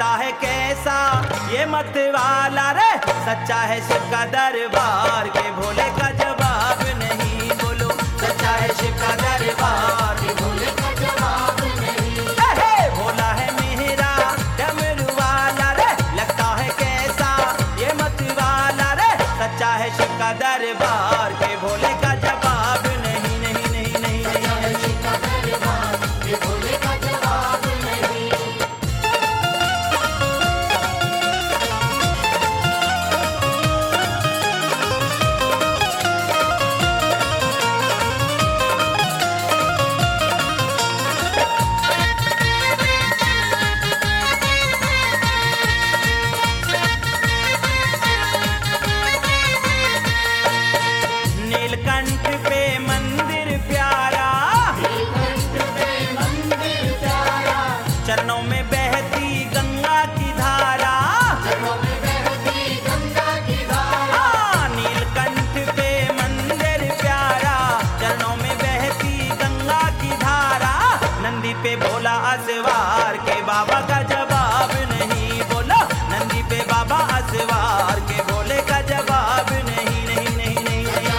लगता है कैसा ये मत वाला रे, सच्चा है शिव का दरबार के भोले का जवाब नहीं। बोलो सच्चा है शिव का दरबार के भोले का जवाब नहीं। भोला है मेरा डमरू वाला रे, लगता है कैसा ये मत वाला रे, सच्चा है शिव का दरबार के भोले का जवाब नहीं नहीं नहीं नहीं नहीं। शिव का दरबार के भोले का जवाब नहीं। नीलकंठ पे मंदिर प्यारा, चरणों में बहती गंगा की धारा, नीलकंठ पे मंदिर प्यारा, चरणों में बहती गंगा की धारा, नंदी पे भोला असवार के बाबा का जवाब नहीं। बोलो नंदी पे बाबा असवार के भोले का जवाब नहीं नहीं नहीं नहीं।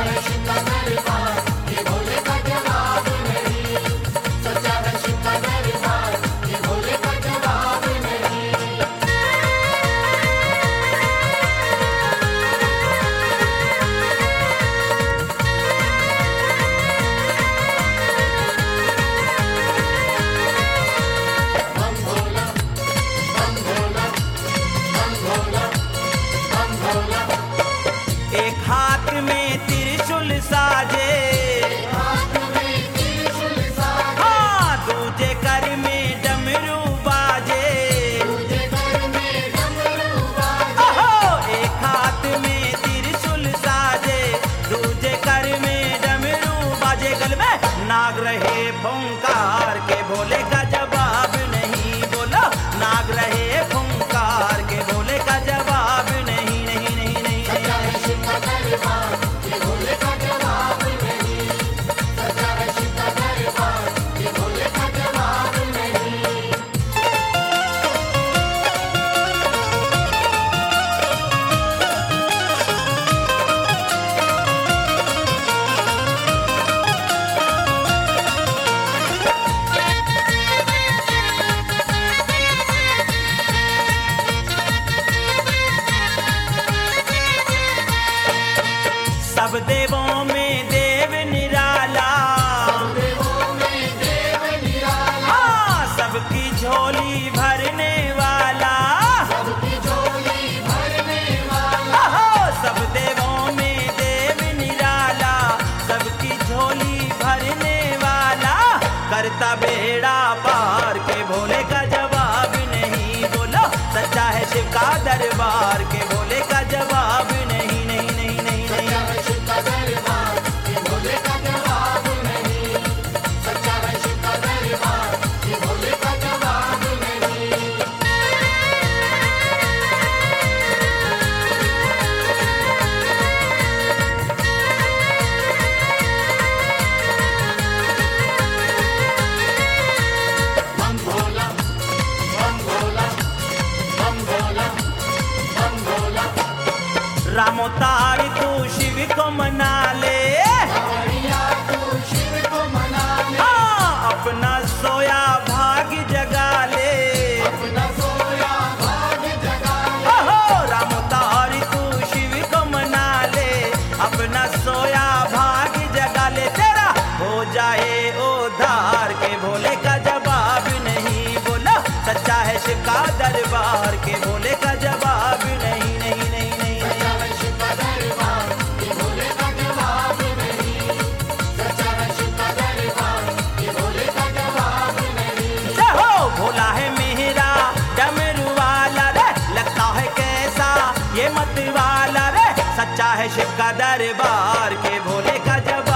एक हाथ में त्रिशूल साजे, हाँ दूजे कर में डमरू बाजे, एक हाथ में त्रिशूल साजे, दूजे कर में डमरू बाजे, गल में नाग रहे फुंकार के भोले का जवाब नहीं। बोलो नाग रहे फुंकार के भोले का जवाब नहीं नहीं नहीं नहीं। सब देवों में देव निराला, हाँ सबकी झोली भरने वाला, सब देवों में देव निराला, सबकी झोली भरने वाला, करता बेड़ा पार के भोले का जवाब नहीं। बोलो सच्चा है शिव का दरबार के भोले का जवाब नहीं नहीं नहीं नहीं। रामो तारी तू शिव को मना ले, हाँ अपना सोया भाग जगा ले, रामो तारी तू शिव को मना ले, अपना सोया भाग जगा ले, तेरा हो जाए उद्धार के भोले का जवाब नहीं। बोलो सच्चा है शिव का दरबार के भोले का जवाब नहीं नहीं नहीं नहीं। भोला है मेरा डमरू वाला रे, लगता है कैसा ये मत वाला रे, सच्चा है शिव का दरबार के भोले का जवाब।